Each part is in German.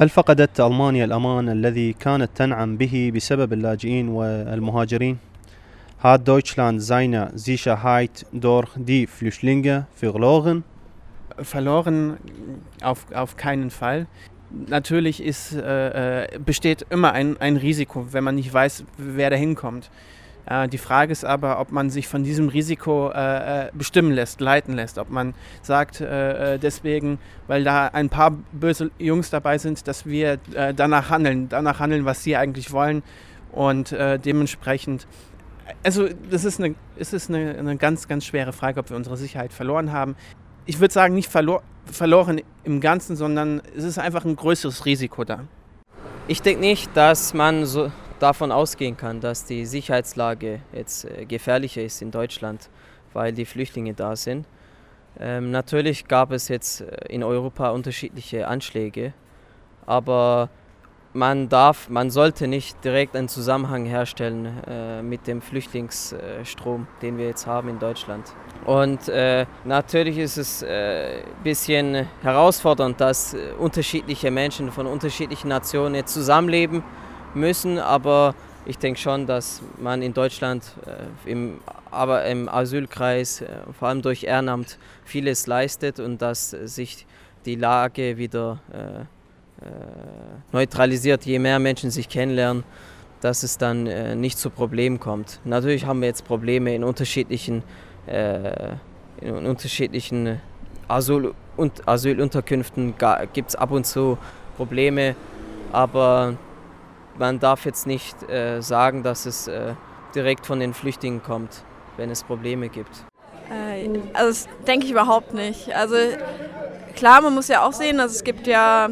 هل فقدت ألمانيا الأمان الذي كانت تنعم به بسبب اللاجئين والمهاجرين؟ Hat Deutschland seine Sicherheit durch die Flüchtlinge verloren? Verloren auf keinen Fall. Natürlich besteht immer ein Risiko, wenn man nicht weiß, wer da hinkommt. Die Frage ist aber, ob man sich von diesem Risiko bestimmen lässt, leiten lässt. Ob man sagt, deswegen, weil da ein paar böse Jungs dabei sind, dass wir danach handeln, was sie eigentlich wollen. Und dementsprechend, also das ist eine ganz, ganz schwere Frage, ob wir unsere Sicherheit verloren haben. Ich würde sagen, nicht verloren im Ganzen, sondern es ist einfach ein größeres Risiko da. Ich denke nicht, dass man so davon ausgehen kann, dass die Sicherheitslage jetzt gefährlicher ist in Deutschland, weil die Flüchtlinge da sind. Natürlich gab es jetzt in Europa unterschiedliche Anschläge, aber man sollte nicht direkt einen Zusammenhang herstellen mit dem Flüchtlingsstrom, den wir jetzt haben in Deutschland. Und natürlich ist es ein bisschen herausfordernd, dass unterschiedliche Menschen von unterschiedlichen Nationen jetzt zusammenleben müssen, aber ich denke schon, dass man in Deutschland, aber im Asylkreis, vor allem durch Ehrenamt, vieles leistet und dass sich die Lage wieder neutralisiert, je mehr Menschen sich kennenlernen, dass es dann nicht zu Problemen kommt. Natürlich haben wir jetzt Probleme in unterschiedlichen Asylunterkünften, gibt es ab und zu Probleme, aber man darf jetzt nicht sagen, dass es direkt von den Flüchtlingen kommt, wenn es Probleme gibt. Also das denke ich überhaupt nicht. Also klar, man muss ja auch sehen, dass es gibt ja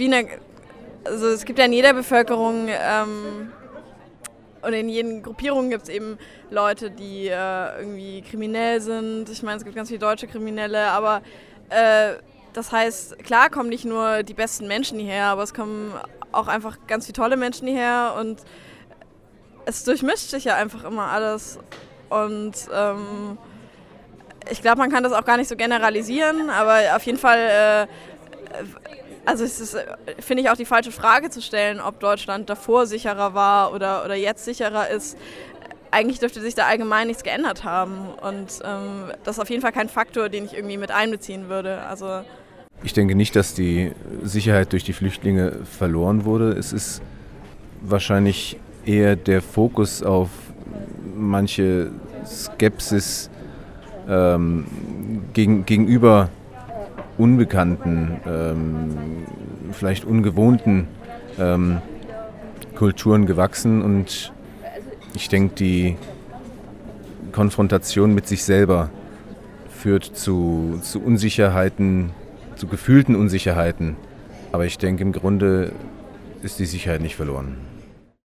in jeder Bevölkerung und in jeden Gruppierungen gibt es eben Leute, die irgendwie kriminell sind. Ich meine, es gibt ganz viele deutsche Kriminelle, aber das heißt, klar kommen nicht nur die besten Menschen hierher, aber es kommen auch einfach ganz viele tolle Menschen hierher und es durchmischt sich ja einfach immer alles. Und ich glaube, man kann das auch gar nicht so generalisieren, aber auf jeden Fall, also es ist, finde ich, auch die falsche Frage zu stellen, ob Deutschland davor sicherer war oder jetzt sicherer ist. Eigentlich dürfte sich da allgemein nichts geändert haben und das ist auf jeden Fall kein Faktor, den ich irgendwie mit einbeziehen würde. Also ich denke nicht, dass die Sicherheit durch die Flüchtlinge verloren wurde. Es ist wahrscheinlich eher der Fokus auf manche Skepsis gegenüber unbekannten, vielleicht ungewohnten Kulturen gewachsen. Und ich denke, die Konfrontation mit sich selber führt zu Unsicherheiten, zu gefühlten Unsicherheiten. Aber ich denke, im Grunde ist die Sicherheit nicht verloren.